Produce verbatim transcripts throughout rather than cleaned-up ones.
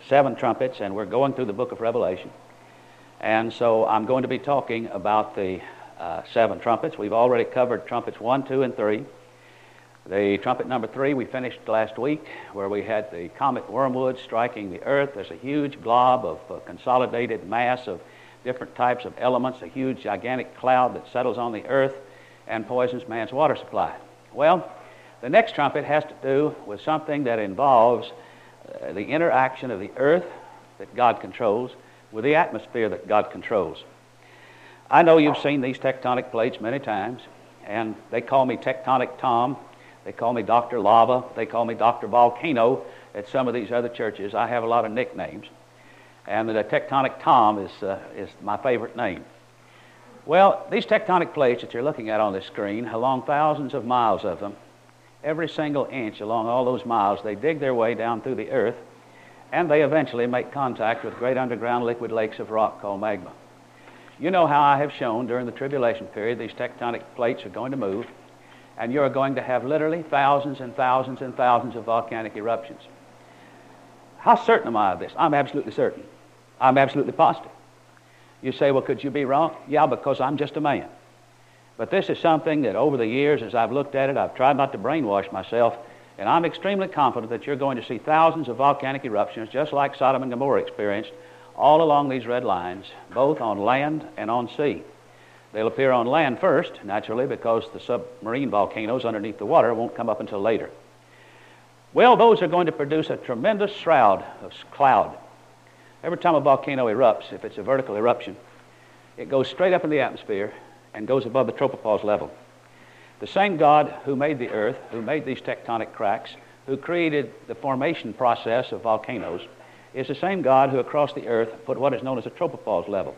seven trumpets, and we're going through the book of Revelation. And so I'm going to be talking about the uh, seven trumpets. We've already covered trumpets one, two, and three. The trumpet number three we finished last week, where we had the comet Wormwood striking the earth. There's a huge glob of uh, consolidated mass of different types of elements, a huge gigantic cloud that settles on the earth and poisons man's water supply. Well, the next trumpet has to do with something that involves uh, the interaction of the earth that God controls with the atmosphere that God controls. I know you've seen these tectonic plates many times, and they call me Tectonic Tom. They call me Doctor Lava. They call me Doctor Volcano at some of these other churches. I have a lot of nicknames, and the Tectonic Tom is, uh, is my favorite name. Well, these tectonic plates that you're looking at on this screen, along thousands of miles of them, every single inch along all those miles, they dig their way down through the earth, and they eventually make contact with great underground liquid lakes of rock called magma. You know how I have shown during the tribulation period these tectonic plates are going to move, and you're going to have literally thousands and thousands and thousands of volcanic eruptions. How certain am I of this? I'm absolutely certain. I'm absolutely positive. You say, well, could you be wrong? Yeah, because I'm just a man. But this is something that over the years, as I've looked at it, I've tried not to brainwash myself, and I'm extremely confident that you're going to see thousands of volcanic eruptions, just like Sodom and Gomorrah experienced, all along these red lines, both on land and on sea. They'll appear on land first, naturally, because the submarine volcanoes underneath the water won't come up until later. Well, those are going to produce a tremendous shroud of cloud. Every time a volcano erupts, if it's a vertical eruption, it goes straight up in the atmosphere and goes above the tropopause level. The same God who made the earth, who made these tectonic cracks, who created the formation process of volcanoes, is the same God who across the earth put what is known as a tropopause level.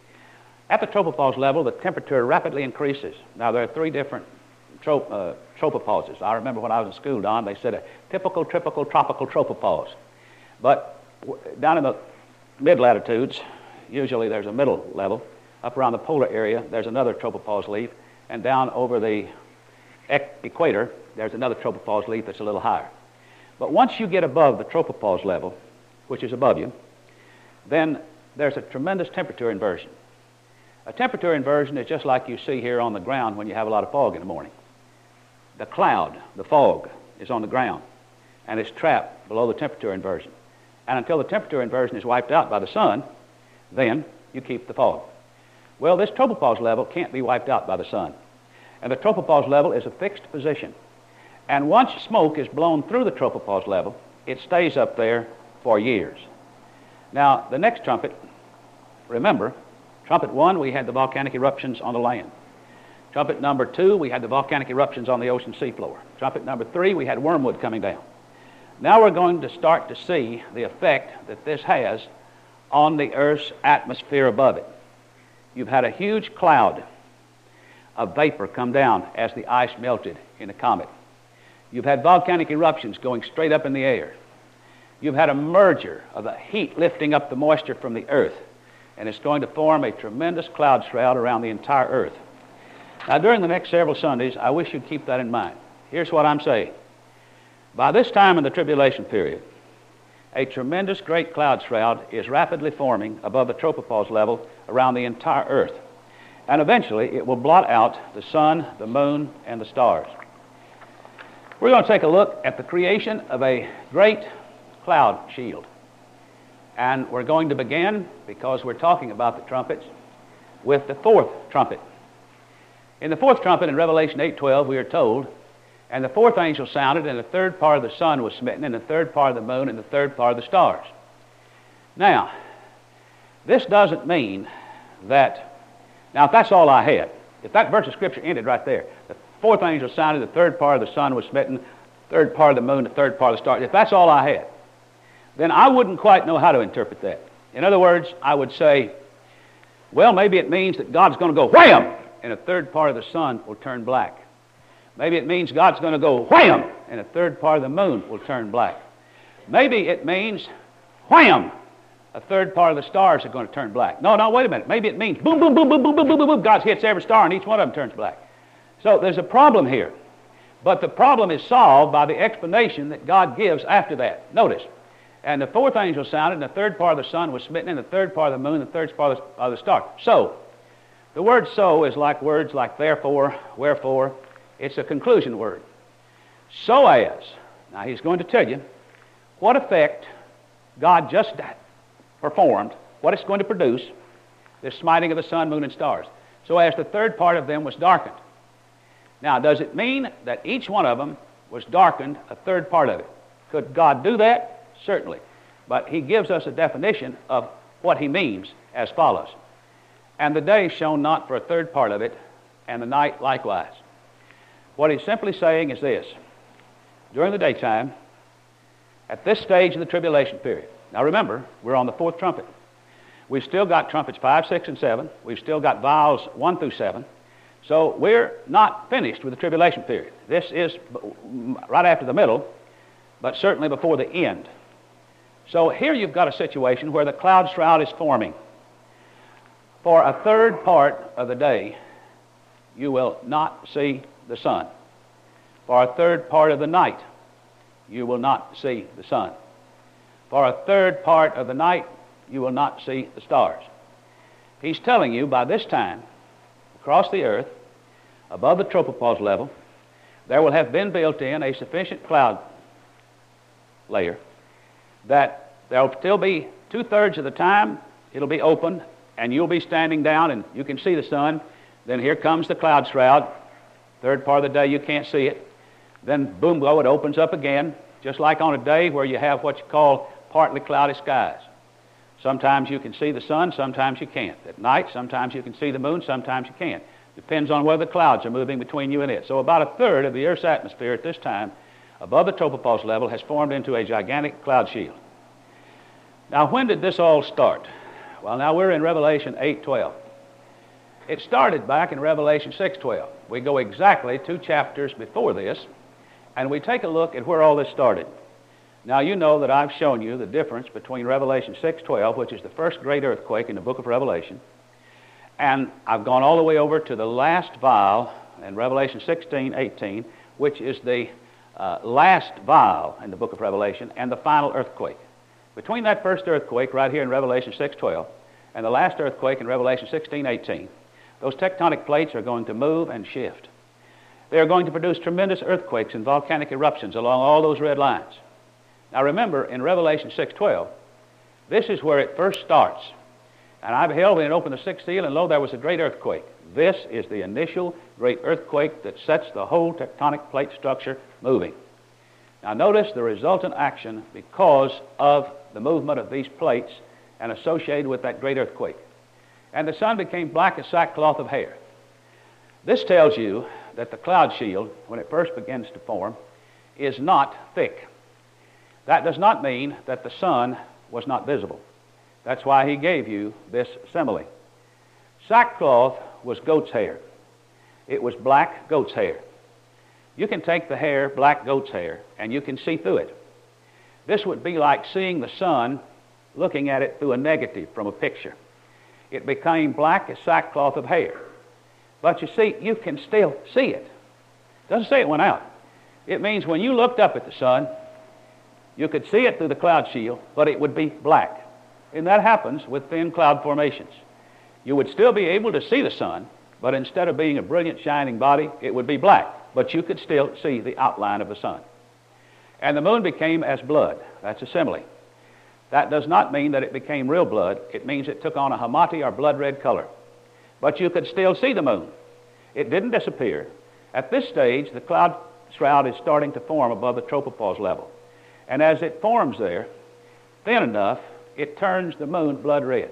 At the tropopause level, the temperature rapidly increases. Now, there are three different trop, uh, tropopauses. I remember when I was in school, Don, they said a typical, typical, tropical tropopause. But w- down in the mid-latitudes, usually there's a middle level. Up around the polar area, there's another tropopause leaf. And down over the equator, there's another tropopause leaf that's a little higher. But once you get above the tropopause level, which is above you, then there's a tremendous temperature inversion. A temperature inversion is just like you see here on the ground when you have a lot of fog in the morning. The cloud, the fog, is on the ground, and it's trapped below the temperature inversion. And until the temperature inversion is wiped out by the sun, then you keep the fog. Well, this tropopause level can't be wiped out by the sun. And the tropopause level is a fixed position. And once smoke is blown through the tropopause level, it stays up there for years. Now, the next trumpet, remember, trumpet one, we had the volcanic eruptions on the land. Trumpet number two, we had the volcanic eruptions on the ocean seafloor. Trumpet number three, we had wormwood coming down. Now we're going to start to see the effect that this has on the Earth's atmosphere above it. You've had a huge cloud of vapor come down as the ice melted in a comet. You've had volcanic eruptions going straight up in the air. You've had a merger of the heat lifting up the moisture from the earth, and it's going to form a tremendous cloud shroud around the entire earth. Now, during the next several Sundays, I wish you'd keep that in mind. Here's what I'm saying. By this time in the tribulation period, a tremendous great cloud shroud is rapidly forming above the tropopause level around the entire earth. And eventually, it will blot out the sun, the moon, and the stars. We're going to take a look at the creation of a great cloud shield. And we're going to begin, because we're talking about the trumpets, with the fourth trumpet. In the fourth trumpet in Revelation eight twelve, we are told, and the fourth angel sounded, and the third part of the sun was smitten, and the third part of the moon, and the third part of the stars. Now, this doesn't mean that, now if that's all I had, if that verse of Scripture ended right there, the fourth angel sounded, the third part of the sun was smitten, third part of the moon, the third part of the stars, if that's all I had, then I wouldn't quite know how to interpret that. In other words, I would say, well, maybe it means that God's going to go wham, and a third part of the sun will turn black. Maybe it means God's going to go wham, and a third part of the moon will turn black. Maybe it means wham, a third part of the stars are going to turn black. No, no, wait a minute. Maybe it means boom, boom, boom, boom, boom, boom, boom, boom, boom. God hits every star, and each one of them turns black. So there's a problem here. But the problem is solved by the explanation that God gives after that. Notice, And the fourth angel sounded, and the third part of the sun was smitten, and the third part of the moon, and the third part of the, of the star. So, the word so is like words like therefore, wherefore. It's a conclusion word. So as. Now, he's going to tell you what effect God just performed, what it's going to produce, this smiting of the sun, moon, and stars. So as the third part of them was darkened. Now, does it mean that each one of them was darkened, a third part of it? Could God do that? Certainly. But he gives us a definition of what he means as follows. And the day shone not for a third part of it, and the night likewise. What he's simply saying is this. During the daytime, at this stage of the tribulation period. Now remember, we're on the fourth trumpet. We've still got trumpets five, six, and seven. We've still got vials one through seven. So we're not finished with the tribulation period. This is right after the middle, but certainly before the end. So here you've got a situation where the cloud shroud is forming. For a third part of the day, you will not see the sun. For a third part of the night, you will not see the sun. For a third part of the night, you will not see the stars. He's telling you by this time, across the earth, above the tropopause level, there will have been built in a sufficient cloud layer that there will still be two-thirds of the time it'll be open and you'll be standing down and you can see the sun. Then here comes the cloud shroud. Third part of the day you can't see it. Then boom, blow, it opens up again, just like on a day where you have what you call partly cloudy skies. Sometimes you can see the sun, sometimes you can't. At night, sometimes you can see the moon, sometimes you can't. Depends on whether the clouds are moving between you and it. So about a third of the Earth's atmosphere at this time, above the tropopause level, has formed into a gigantic cloud shield. Now, when did this all start? Well, now we're in Revelation eight twelve. It started back in Revelation six twelve. We go exactly two chapters before this, and we take a look at where all this started. Now, you know that I've shown you the difference between Revelation six twelve, which is the first great earthquake in the book of Revelation, and I've gone all the way over to the last vial in Revelation sixteen eighteen, which is the uh, last vial in the book of Revelation and the final earthquake. Between that first earthquake right here in Revelation six twelve and the last earthquake in Revelation sixteen eighteen, those tectonic plates are going to move and shift. They are going to produce tremendous earthquakes and volcanic eruptions along all those red lines. Now remember, in Revelation six twelve, this is where it first starts. And I beheld when it opened the sixth seal, and lo, there was a great earthquake. This is the initial great earthquake that sets the whole tectonic plate structure moving. Now notice the resultant action because of the movement of these plates and associated with that great earthquake. And the sun became black as sackcloth of hair. This tells you that the cloud shield, when it first begins to form, is not thick. That does not mean that the sun was not visible. That's why he gave you this simile. Sackcloth was goat's hair. It was black goat's hair. You can take the hair, black goat's hair, and you can see through it. This would be like seeing the sun, looking at it through a negative from a picture. It became black as sackcloth of hair. But you see, you can still see it. It doesn't say it went out. It means when you looked up at the sun, you could see it through the cloud shield, but it would be black. And that happens with thin cloud formations. You would still be able to see the sun, but instead of being a brilliant shining body, it would be black. But you could still see the outline of the sun. And the moon became as blood. That's a simile. That does not mean that it became real blood. It means it took on a hamati or blood red color. But you could still see the moon. It didn't disappear. At this stage, the cloud shroud is starting to form above the tropopause level. And as it forms there, thin enough, it turns the moon blood red.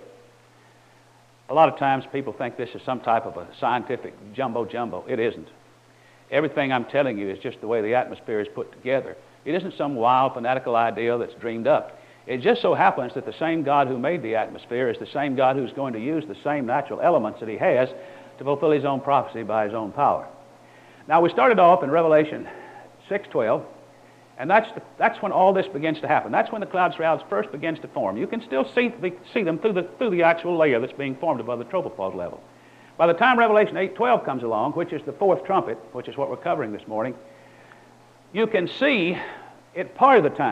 A lot of times people think this is some type of a scientific jumbo-jumbo. It isn't. Everything I'm telling you is just the way the atmosphere is put together. It isn't some wild, fanatical idea that's dreamed up. It just so happens that the same God who made the atmosphere is the same God who's going to use the same natural elements that he has to fulfill his own prophecy by his own power. Now, we started off in Revelation six twelve, and that's, the, that's when all this begins to happen. That's when the cloud shrouds first begins to form. You can still see, the, see them through the, through the actual layer that's being formed above the tropopause level. By the time Revelation eight twelve comes along, which is the fourth trumpet, which is what we're covering this morning, you can see it part of the time.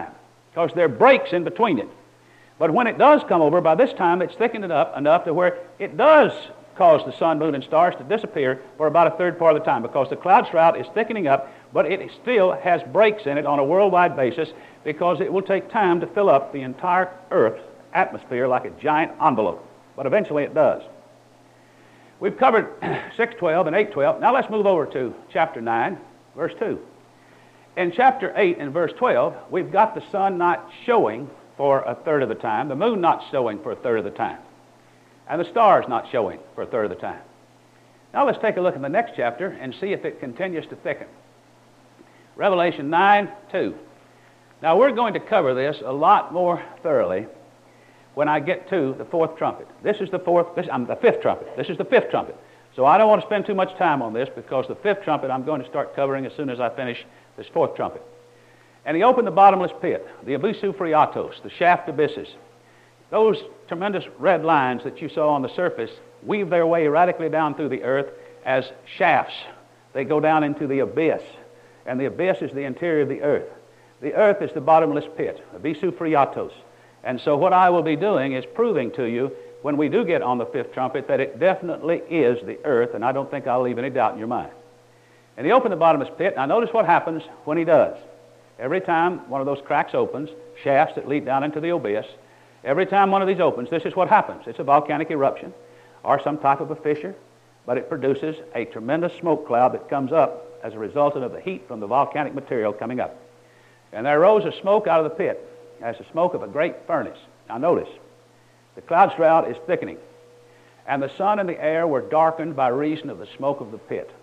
because there are breaks in between it. But when it does come over, by this time it's thickened it up enough to where it does cause the sun, moon, and stars to disappear for about a third part of the time, because the cloud shroud is thickening up, but it still has breaks in it on a worldwide basis, because it will take time to fill up the entire Earth's atmosphere like a giant envelope. But eventually it does. We've covered six twelve and eight twelve. Now let's move over to chapter nine, verse two. In chapter eight and verse twelve, we've got the sun not showing for a third of the time, the moon not showing for a third of the time, and the stars not showing for a third of the time. Now let's take a look in the next chapter and see if it continues to thicken. Revelation nine two. Now we're going to cover this a lot more thoroughly when I get to the fourth trumpet. This is the fourth, this, um, the fifth trumpet. This is the fifth trumpet. So I don't want to spend too much time on this, because the fifth trumpet I'm going to start covering as soon as I finish this fourth trumpet. And he opened the bottomless pit, the abyssu phreatos, the shaft abysses. Those tremendous red lines that you saw on the surface weave their way radically down through the earth as shafts. They go down into the abyss, and the abyss is the interior of the earth. The earth is the bottomless pit, abyssu phreatos. And so what I will be doing is proving to you, when we do get on the fifth trumpet, that it definitely is the earth, and I don't think I'll leave any doubt in your mind. And he opened the bottomless pit. Now notice what happens when he does. Every time one of those cracks opens, shafts that lead down into the abyss, every time one of these opens, this is what happens. It's a volcanic eruption or some type of a fissure, but it produces a tremendous smoke cloud that comes up as a result of the heat from the volcanic material coming up. And there arose a smoke out of the pit, as the smoke of a great furnace. Now notice, the cloud shroud is thickening, and the sun and the air were darkened by reason of the smoke of the pit.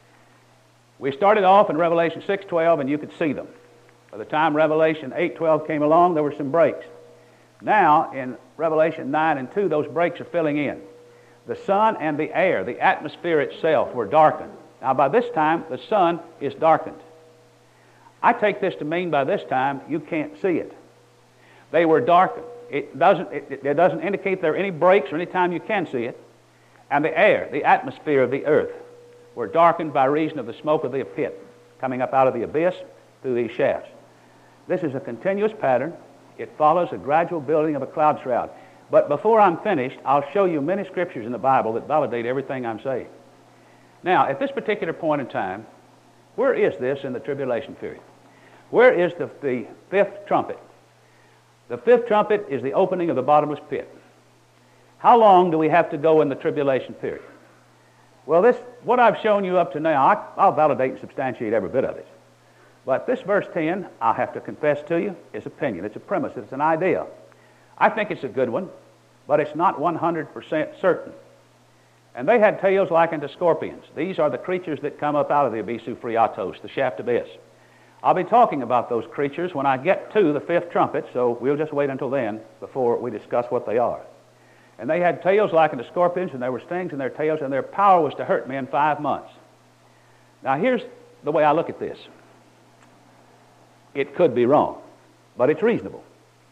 We started off in Revelation six twelve, and you could see them. By the time Revelation eight twelve came along, there were some breaks. Now, in Revelation nine and two, those breaks are filling in. The sun and the air, the atmosphere itself, were darkened. Now, by this time, the sun is darkened. I take this to mean by this time, you can't see it. They were darkened. It doesn't, it, it doesn't indicate there are any breaks or any time you can see it. And the air, the atmosphere of the earth, were darkened by reason of the smoke of the pit coming up out of the abyss through these shafts. This is a continuous pattern. It follows a gradual building of a cloud shroud. But before I'm finished, I'll show you many scriptures in the Bible that validate everything I'm saying. Now, at this particular point in time, where is this in the tribulation period? Where is the, the fifth trumpet? The fifth trumpet is the opening of the bottomless pit. How long do we have to go in the tribulation period? Well, this, what I've shown you up to now, I, I'll validate and substantiate every bit of it. But this verse ten, I have to confess to you, is opinion. It's a premise. It's an idea. I think it's a good one, but it's not one hundred percent certain. And they had tails like unto scorpions. These are the creatures that come up out of the abyssu phreatos, the shaft abyss. I'll be talking about those creatures when I get to the fifth trumpet, so we'll just wait until then before we discuss what they are. And they had tails like unto scorpions, and there were stings in their tails, and their power was to hurt men five months. Now here's the way I look at this. It could be wrong, but it's reasonable.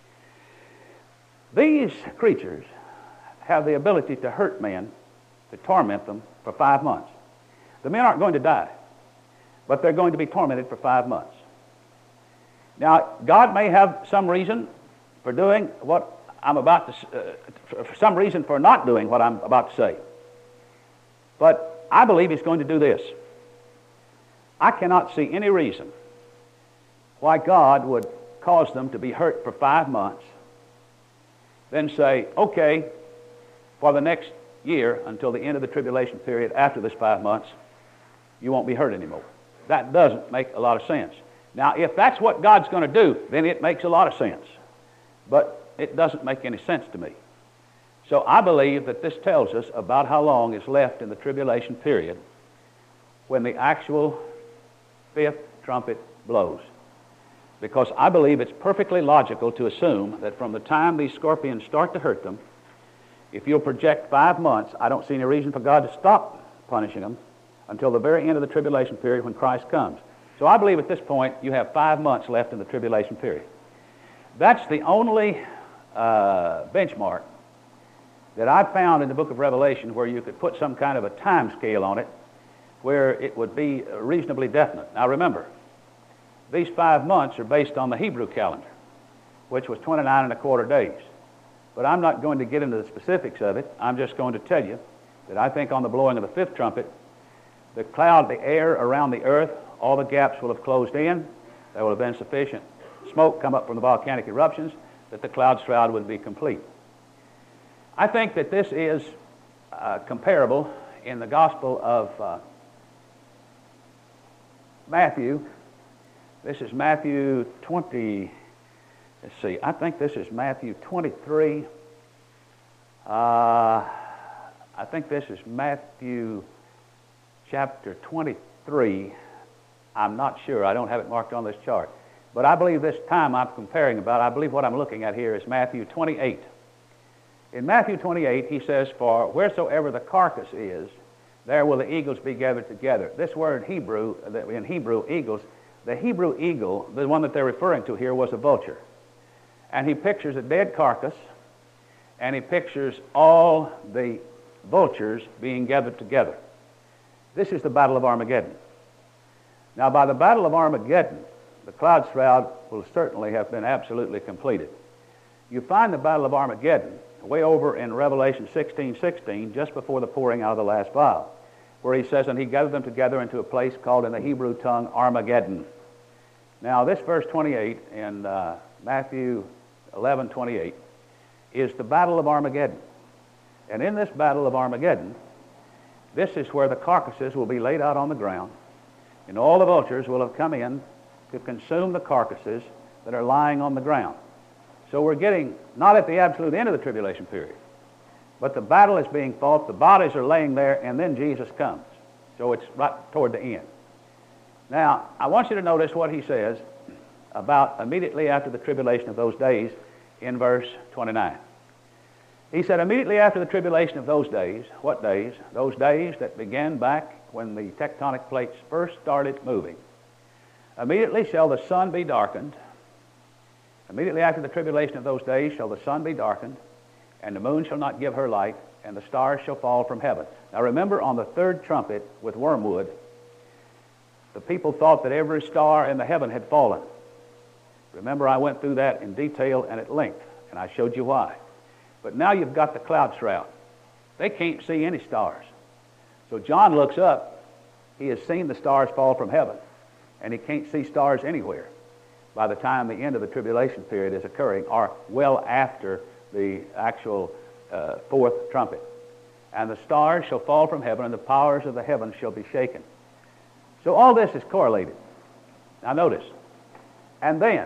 These creatures have the ability to hurt men, to torment them for five months. The men aren't going to die, but they're going to be tormented for five months. Now, God may have some reason for doing what I'm about to, uh, for some reason for not doing what I'm about to say. But I believe He's going to do this. I cannot see any reason why God would cause them to be hurt for five months, then say, okay, for the next year until the end of the tribulation period after this five months, you won't be hurt anymore. That doesn't make a lot of sense. Now, if that's what God's going to do, then it makes a lot of sense. But it doesn't make any sense to me. So I believe that this tells us about how long is left in the tribulation period when the actual fifth trumpet blows. Because I believe it's perfectly logical to assume that from the time these scorpions start to hurt them, if you'll project five months, I don't see any reason for God to stop punishing them until the very end of the tribulation period when Christ comes. So I believe at this point you have five months left in the tribulation period. That's the only uh, benchmark that I've found in the book of Revelation where you could put some kind of a time scale on it where it would be reasonably definite. Now remember, these five months are based on the Hebrew calendar. which was twenty-nine and a quarter days. But I'm not going to get into the specifics of it. I'm just going to tell you that I think on the blowing of the fifth trumpet, the cloud, the air around the earth, all the gaps will have closed in. There will have been sufficient smoke come up from the volcanic eruptions that the cloud shroud would be complete. I think that this is uh, comparable in the Gospel of uh, Matthew. This is Matthew twenty. Let's see. I think this is Matthew twenty-three. Uh, I think this is Matthew chapter twenty-three. I'm not sure. I don't have it marked on this chart. But I believe this time I'm comparing about, I believe what I'm looking at here is Matthew twenty-eight. In Matthew twenty-eight, he says, "For wheresoever the carcass is, there will the eagles be gathered together." This word Hebrew, in Hebrew, eagles, the Hebrew eagle, the one that they're referring to here, was a vulture. And he pictures a dead carcass, and he pictures all the vultures being gathered together. This is the Battle of Armageddon. Now, by the Battle of Armageddon, the cloud shroud will certainly have been absolutely completed. You find the Battle of Armageddon way over in Revelation sixteen sixteen, just before the pouring out of the last vial, where he says, "And he gathered them together into a place called in the Hebrew tongue Armageddon." Now, this verse twenty-eight in uh, Matthew eleven twenty-eight is the Battle of Armageddon. And in this Battle of Armageddon, this is where the carcasses will be laid out on the ground, and all the vultures will have come in to consume the carcasses that are lying on the ground. So we're getting not at the absolute end of the tribulation period, but the battle is being fought, the bodies are laying there, and then Jesus comes. So it's right toward the end. Now, I want you to notice what he says about immediately after the tribulation of those days in verse twenty-nine. He said, immediately after the tribulation of those days, what days? Those days that began back when the tectonic plates first started moving. Immediately shall the sun be darkened. Immediately after the tribulation of those days shall the sun be darkened, and the moon shall not give her light, and the stars shall fall from heaven. Now remember, on the third trumpet with wormwood, the people thought that every star in the heaven had fallen. Remember, I went through that in detail and at length, and I showed you why. But now you've got the cloud shroud. They can't see any stars. So John looks up. He has seen the stars fall from heaven, and he can't see stars anywhere by the time the end of the tribulation period is occurring, or well after the actual uh, fourth trumpet. And the stars shall fall from heaven, and the powers of the heavens shall be shaken. So all this is correlated. Now notice. And then,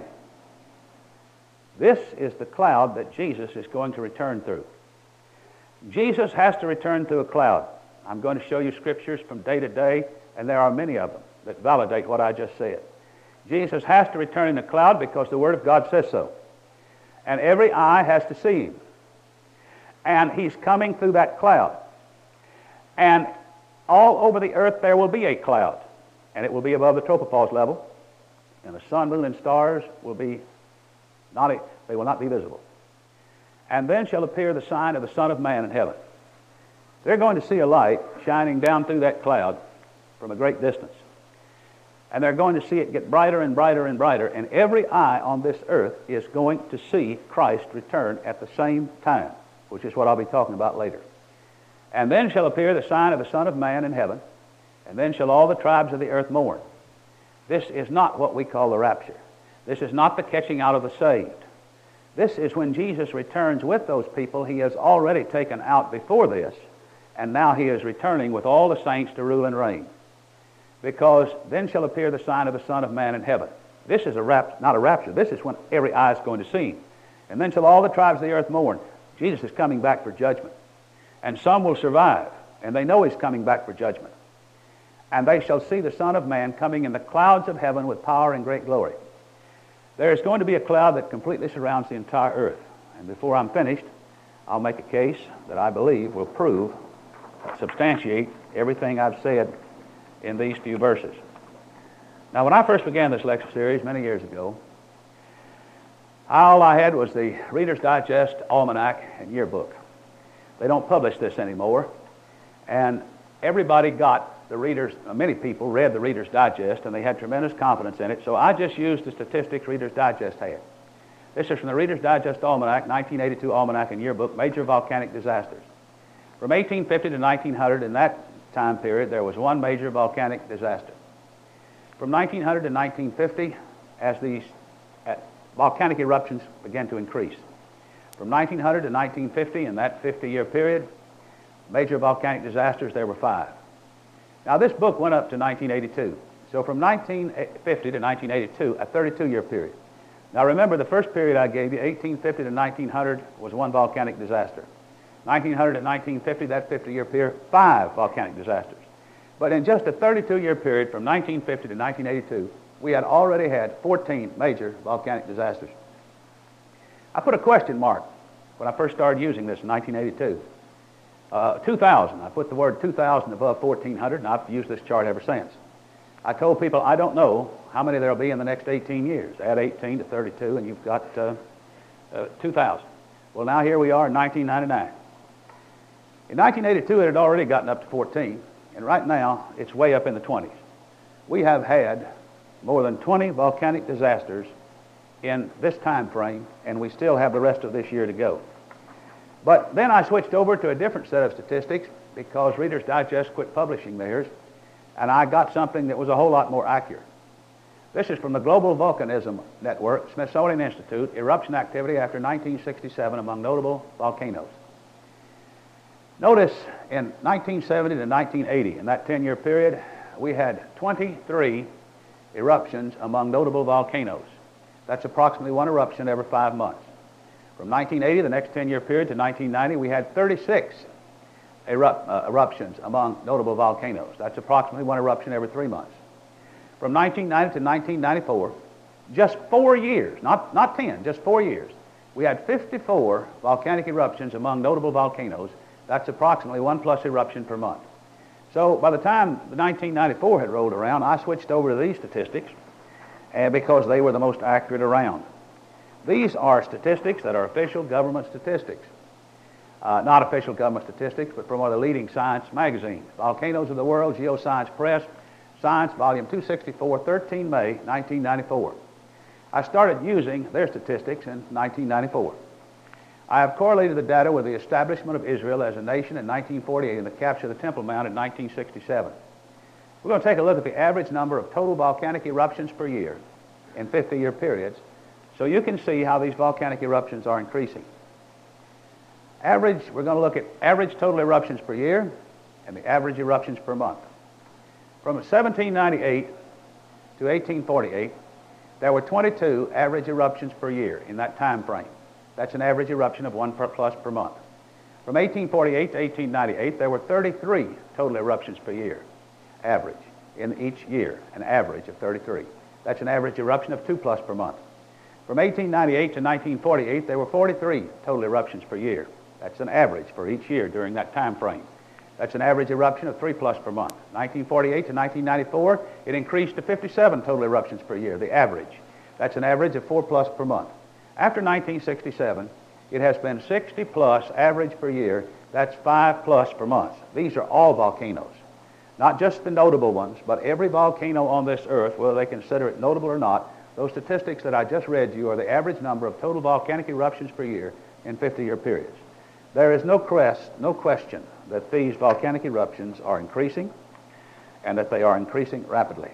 this is the cloud that Jesus is going to return through. Jesus has to return through a cloud. I'm going to show you scriptures from day to day, and there are many of them that validate what I just said. Jesus has to return in a cloud because the Word of God says so. And every eye has to see him. And he's coming through that cloud. And all over the earth there will be a cloud. And it will be above the tropopause level. And the sun, moon, and stars will be not, a, they will not be visible. And then shall appear the sign of the Son of Man in heaven. They're going to see a light shining down through that cloud from a great distance. And they're going to see it get brighter and brighter and brighter, and every eye on this earth is going to see Christ return at the same time, which is what I'll be talking about later. And then shall appear the sign of the Son of Man in heaven, and then shall all the tribes of the earth mourn. This is not what we call the rapture. This is not the catching out of the saved. This is when Jesus returns with those people he has already taken out before this, and now he is returning with all the saints to rule and reign. Because then shall appear the sign of the Son of Man in heaven. This is a rap- not a rapture. This is when every eye is going to see him. And then shall all the tribes of the earth mourn. Jesus is coming back for judgment. And some will survive, and they know he's coming back for judgment. And they shall see the Son of Man coming in the clouds of heaven with power and great glory. There is going to be a cloud that completely surrounds the entire earth. And before I'm finished, I'll make a case that I believe will prove, substantiate everything I've said in these few verses. Now, when I first began this lecture series many years ago, all I had was the Reader's Digest, Almanac, and Yearbook. They don't publish this anymore, and everybody got the Reader's, many people read the Reader's Digest, and they had tremendous confidence in it, so I just used the statistics Reader's Digest had. This is from the Reader's Digest Almanac, nineteen eighty-two Almanac and Yearbook, Major Volcanic Disasters. From eighteen fifty to nineteen hundred, in that time period, there was one major volcanic disaster. From nineteen hundred to nineteen fifty, as these uh, volcanic eruptions began to increase. From nineteen hundred to nineteen fifty, in that fifty-year period, major volcanic disasters, there were five. Now, this book went up to nineteen eighty-two. So from nineteen fifty to nineteen eighty-two, a thirty-two-year period. Now, remember, the first period I gave you, eighteen fifty to nineteen hundred, was one volcanic disaster. nineteen hundred to nineteen fifty, that fifty-year period, five volcanic disasters. But in just a thirty-two-year period, from nineteen fifty to nineteen eighty-two, we had already had fourteen major volcanic disasters. I put a question mark when I first started using this in nineteen eighty-two. Uh, two thousand, I put the word two thousand above fourteen hundred, and I've used this chart ever since. I told people I don't know how many there will be in the next eighteen years. Add eighteen to thirty-two, and you've got uh, uh, two thousand. Well, now here we are in nineteen ninety-nine. In nineteen eighty-two, it had already gotten up to fourteen, and right now, it's way up in the twenties. We have had more than twenty volcanic disasters in this time frame, and we still have the rest of this year to go. But then I switched over to a different set of statistics because Reader's Digest quit publishing theirs, and I got something that was a whole lot more accurate. This is from the Global Volcanism Network, Smithsonian Institute, eruption activity after nineteen sixty-seven among notable volcanoes. Notice in nineteen seventy to nineteen eighty, in that ten-year period, we had twenty-three eruptions among notable volcanoes. That's approximately one eruption every five months. From nineteen eighty, the next ten-year period, to nineteen ninety, we had thirty-six erupt, uh, eruptions among notable volcanoes. That's approximately one eruption every three months. From nineteen ninety to nineteen ninety-four, just four years, not, not ten, just four years, we had fifty-four volcanic eruptions among notable volcanoes. That's approximately one plus eruption per month. So by the time the nineteen ninety-four had rolled around, I switched over to these statistics uh, because they were the most accurate around. These are statistics that are official government statistics. Uh, not official government statistics, but from one of the leading science magazines. Volcanoes of the World, Geoscience Press, Science, Volume two sixty-four, thirteen May, nineteen ninety-four. I started using their statistics in nineteen ninety-four. I have correlated the data with the establishment of Israel as a nation in nineteen forty-eight and the capture of the Temple Mount in nineteen sixty-seven. We're going to take a look at the average number of total volcanic eruptions per year in fifty-year periods, so you can see how these volcanic eruptions are increasing. Average, we're going to look at average total eruptions per year and the average eruptions per month. From seventeen ninety-eight to eighteen forty-eight, there were twenty-two average eruptions per year in that time frame. That's an average eruption of one per plus per month. From eighteen forty-eight to eighteen ninety-eight, there were thirty-three total eruptions per year, average, in each year, an average of thirty-three. That's an average eruption of two plus per month. From eighteen ninety-eight to nineteen forty-eight, there were forty-three total eruptions per year. That's an average for each year during that time frame. That's an average eruption of three plus per month. nineteen forty-eight to nineteen ninety-four, it increased to fifty-seven total eruptions per year, the average. That's an average of four plus per month. After nineteen sixty-seven, it has been sixty plus average per year. That's five plus per month. These are all volcanoes, not just the notable ones, but every volcano on this earth, whether they consider it notable or not. Those statistics that I just read to you are the average number of total volcanic eruptions per year in fifty-year periods. There is no, crest, no question that these volcanic eruptions are increasing and that they are increasing rapidly.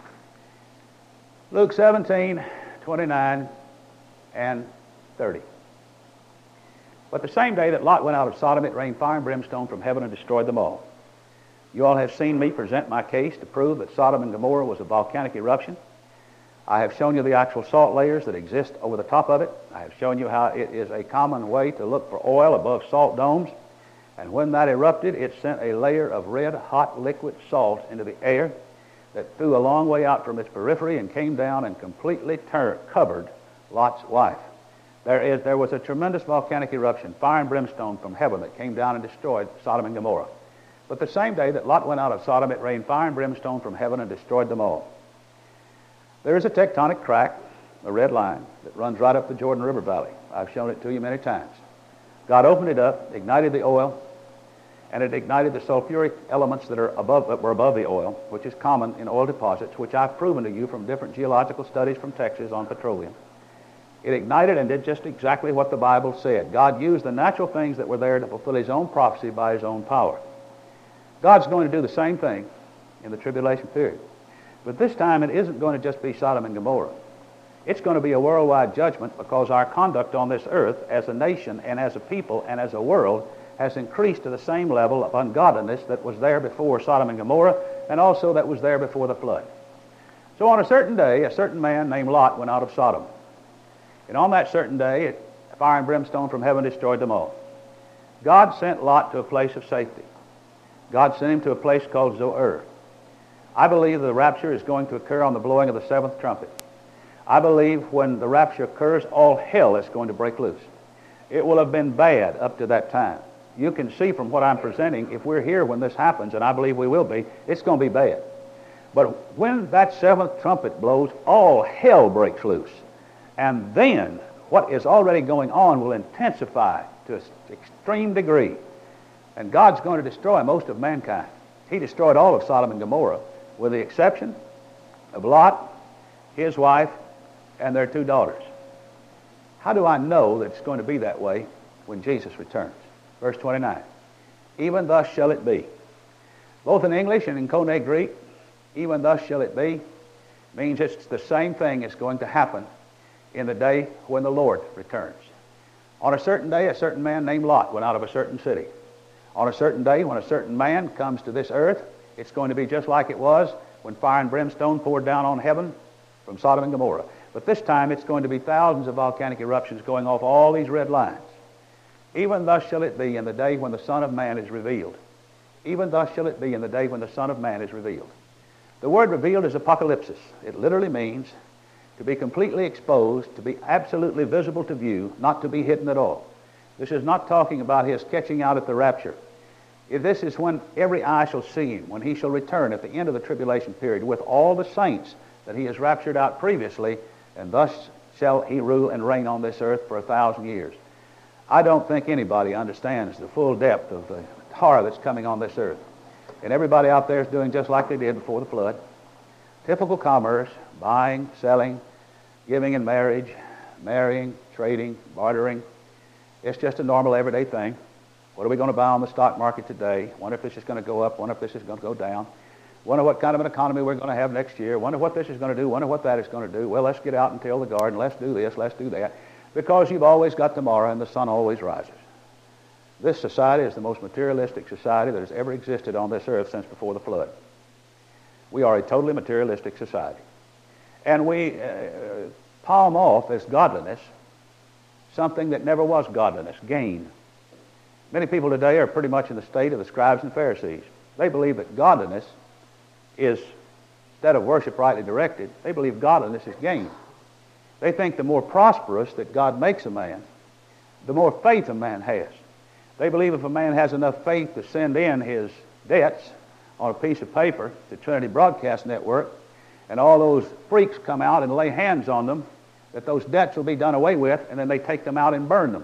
Luke seventeen, twenty-nine, and thirty. But the same day that Lot went out of Sodom, it rained fire and brimstone from heaven and destroyed them all. You all have seen me present my case to prove that Sodom and Gomorrah was a volcanic eruption. I have shown you the actual salt layers that exist over the top of it. I have shown you how it is a common way to look for oil above salt domes. And when that erupted, it sent a layer of red, hot liquid salt into the air that flew a long way out from its periphery and came down and completely tur- covered Lot's wife. There, is, there was a tremendous volcanic eruption, fire and brimstone from heaven that came down and destroyed Sodom and Gomorrah. But the same day that Lot went out of Sodom, it rained fire and brimstone from heaven and destroyed them all. There is a tectonic crack, a red line, that runs right up the Jordan River Valley. I've shown it to you many times. God opened it up, ignited the oil, and it ignited the sulfuric elements that are above that were above the oil, which is common in oil deposits, which I've proven to you from different geological studies from Texas on petroleum. It ignited and did just exactly what the Bible said. God used the natural things that were there to fulfill His own prophecy by His own power. God's going to do the same thing in the tribulation period. But this time it isn't going to just be Sodom and Gomorrah. It's going to be a worldwide judgment because our conduct on this earth as a nation and as a people and as a world has increased to the same level of ungodliness that was there before Sodom and Gomorrah and also that was there before the flood. So on a certain day, a certain man named Lot went out of Sodom. And on that certain day, it, fire and brimstone from heaven destroyed them all. God sent Lot to a place of safety. God sent him to a place called Zoar. I believe the rapture is going to occur on the blowing of the seventh trumpet. I believe when the rapture occurs, all hell is going to break loose. It will have been bad up to that time. You can see from what I'm presenting, if we're here when this happens, and I believe we will be, it's going to be bad. But when that seventh trumpet blows, all hell breaks loose. And then what is already going on will intensify to an extreme degree. And God's going to destroy most of mankind. He destroyed all of Sodom and Gomorrah, with the exception of Lot, his wife, and their two daughters. How do I know that it's going to be that way when Jesus returns? Verse twenty-nine. Even thus shall it be. Both in English and in Koine Greek, even thus shall it be means it's the same thing is going to happen in the day when the Lord returns. On a certain day, a certain man named Lot went out of a certain city. On a certain day, when a certain man comes to this earth, it's going to be just like it was when fire and brimstone poured down on heaven from Sodom and Gomorrah. But this time, it's going to be thousands of volcanic eruptions going off all these red lines. Even thus shall it be in the day when the Son of Man is revealed. Even thus shall it be in the day when the Son of Man is revealed. The word revealed is apocalypsis. It literally means to be completely exposed, to be absolutely visible to view, not to be hidden at all. This is not talking about His catching out at the rapture. If this is when every eye shall see Him, when He shall return at the end of the tribulation period with all the saints that He has raptured out previously, and thus shall He rule and reign on this earth for a thousand years. I don't think anybody understands the full depth of the horror that's coming on this earth. And everybody out there is doing just like they did before the flood. Typical commerce, buying, selling, giving in marriage, marrying, trading, bartering. It's just a normal everyday thing. What are we going to buy on the stock market today? Wonder if this is going to go up. Wonder if this is going to go down. Wonder what kind of an economy we're going to have next year. Wonder what this is going to do. Wonder what that is going to do. Well, let's get out and till the garden. Let's do this. Let's do that. Because you've always got tomorrow and the sun always rises. This society is the most materialistic society that has ever existed on this earth since before the flood. We are a totally materialistic society. And we uh, palm off as godliness something that never was godliness, gain. Many people today are pretty much in the state of the scribes and Pharisees. They believe that godliness is, instead of worship rightly directed, they believe godliness is gain. They think the more prosperous that God makes a man, the more faith a man has. They believe if a man has enough faith to send in his debts on a piece of paper to Trinity Broadcast Network, and all those freaks come out and lay hands on them, that those debts will be done away with, and then they take them out and burn them.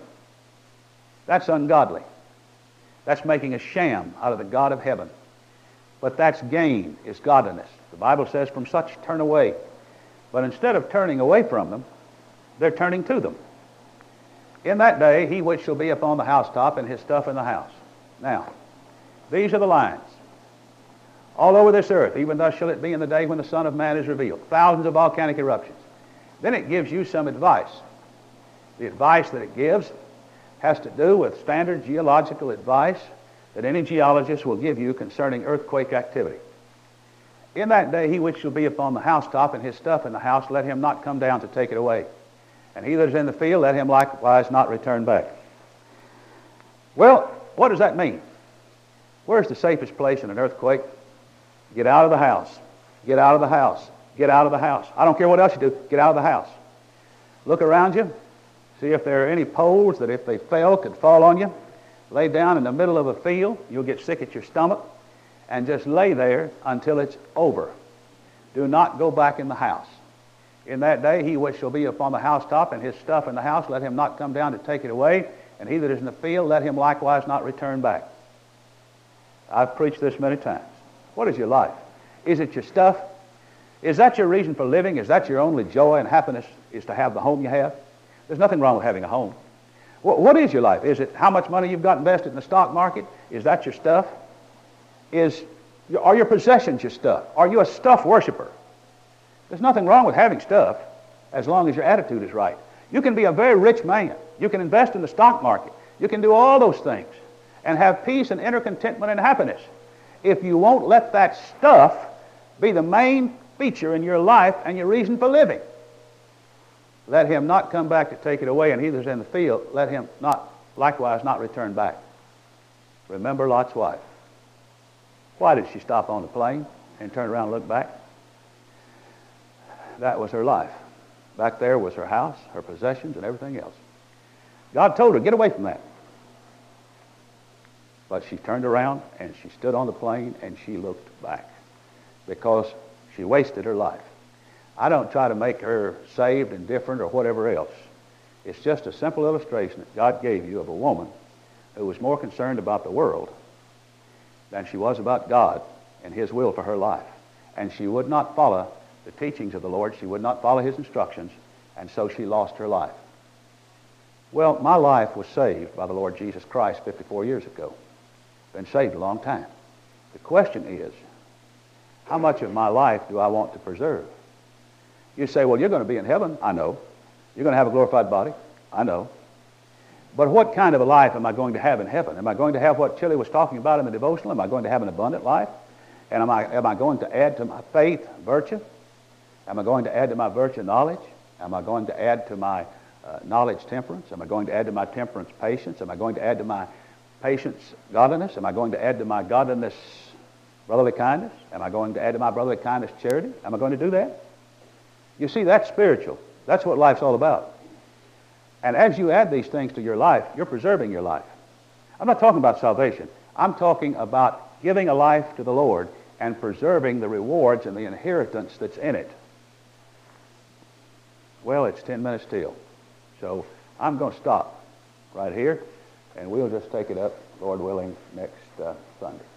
That's ungodly. That's making a sham out of the God of heaven. But that's gain, is godliness. The Bible says, from such turn away. But instead of turning away from them, they're turning to them. In that day, he which shall be upon the housetop and his stuff in the house. Now, these are the lines. All over this earth, even thus shall it be in the day when the Son of Man is revealed. Thousands of volcanic eruptions. Then it gives you some advice. The advice that it gives has to do with standard geological advice that any geologist will give you concerning earthquake activity. In that day, he which shall be upon the housetop and his stuff in the house, let him not come down to take it away. And he that is in the field, let him likewise not return back. Well, what does that mean? Where's the safest place in an earthquake? Get out of the house. Get out of the house. Get out of the house. I don't care what else you do. Get out of the house. Look around you. See if there are any poles that if they fell could fall on you. Lay down in the middle of a field. You'll get sick at your stomach. And just lay there until it's over. Do not go back in the house. In that day, he which shall be upon the housetop and his stuff in the house, let him not come down to take it away. And he that is in the field, let him likewise not return back. I've preached this many times. What is your life? Is it your stuff? Is that your reason for living? Is that your only joy and happiness, is to have the home you have? There's nothing wrong with having a home. What, what is your life? Is it how much money you've got invested in the stock market? Is that your stuff? Is, are your possessions your stuff? Are you a stuff worshiper? There's nothing wrong with having stuff as long as your attitude is right. You can be a very rich man. You can invest in the stock market. You can do all those things and have peace and inner contentment and happiness. If you won't let that stuff be the main feature in your life and your reason for living, let him not come back to take it away, and he that's in the field, let him not likewise not return back. Remember Lot's wife. Why did she stop on the plain and turn around and look back? That was her life. Back there was her house, her possessions, and everything else. God told her, get away from that. But she turned around and she stood on the plain and she looked back because she wasted her life. I don't try to make her saved and different or whatever else. It's just a simple illustration that God gave you of a woman who was more concerned about the world than she was about God and his will for her life. And she would not follow the teachings of the Lord. She would not follow his instructions, and so she lost her life. Well, my life was saved by the Lord Jesus Christ fifty-four years ago. Been saved a long time. The question is, how much of my life do I want to preserve? You say, well, you're going to be in heaven. I know. You're going to have a glorified body. I know. But what kind of a life am I going to have in heaven? Am I going to have what Chili was talking about in the devotional? Am I going to have an abundant life? And am I, am I going to add to my faith virtue? Am I going to add to my virtue knowledge? Am I going to add to my uh, knowledge temperance? Am I going to add to my temperance patience? Am I going to add to my patience godliness? Am I going to add to my godliness brotherly kindness? Am I going to add to my brotherly kindness charity? Am I going to do that? You see, that's spiritual. That's what life's all about. And as you add these things to your life, you're preserving your life. I'm not talking about salvation. I'm talking about giving a life to the Lord and preserving the rewards and the inheritance that's in it. Well, it's ten minutes till. So I'm going to stop right here, and we'll just take it up, Lord willing, next uh, Sunday.